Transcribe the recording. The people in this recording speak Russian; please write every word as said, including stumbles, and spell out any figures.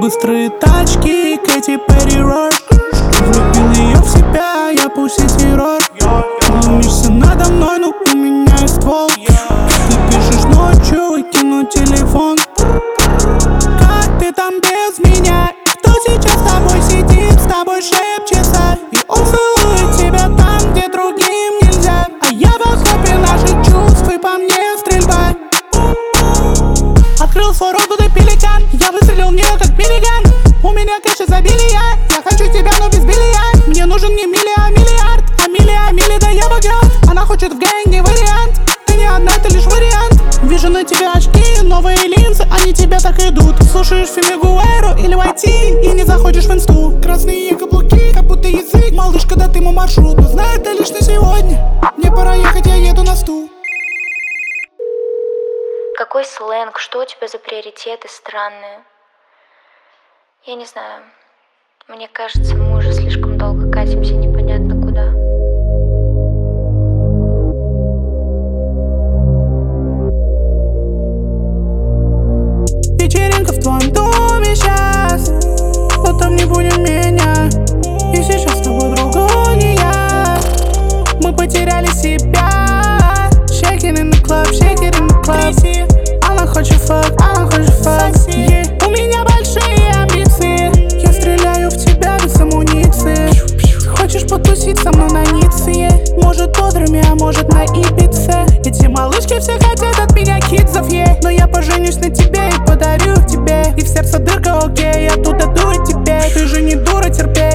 быстрые тачки, Кэти Перри Рок. Влюбил ее в себя, я пусть террор. Глумишься надо мной, но у меня есть ствол. Ты пишешь ночью и кину телефон. Как ты там без меня? Кто сейчас с тобой сидит, с тобой шепчется? И он целует тебя там, где другим нельзя. А я в окопе наших чувств, и по мне стрельба. Открыл свой рот, будто пеликан. Я выстрелил в нее, как миллиган. У меня кэш изобилия. Я хочу тебя, но без белья. Мне нужен не милли, а миллиард. А милли, а милли, да я богат. Она хочет в гэнг, не вариант. Ты не одна, ты лишь вариант. Вижу на тебе очки, новые линзы, они тебя так идут. Слушаешь Фемигуэро или Вайти и не заходишь в инсту. Красные каблуки, как будто язык. Малышка, да ты мой маршрут, но знаю это лишь на сегодня. Мне пора ехать, я еду на стул. Какой сленг? Что у тебя за приоритеты странные? Я не знаю. Мне кажется, мы уже слишком долго катимся непонятно куда. Вечеринка в твоем доме сейчас, но там не будем меня. И сейчас с тобой другой не я. Мы потеряли себя. Shake it in the club, shake it in the club. Она хочет фак, она хочет фак. Yeah. У меня большие амбиции. Я стреляю в тебя без амуниции. Хочешь потусить со мной на Ницце? Может бодрыми, а может на Ибице. Эти малышки все хотят от меня кидзов, yeah. Но я поженюсь на тебе и подарю тебе. И в сердце дырка, окей, я тут отдую тебе. Ты же не дура, терпеть.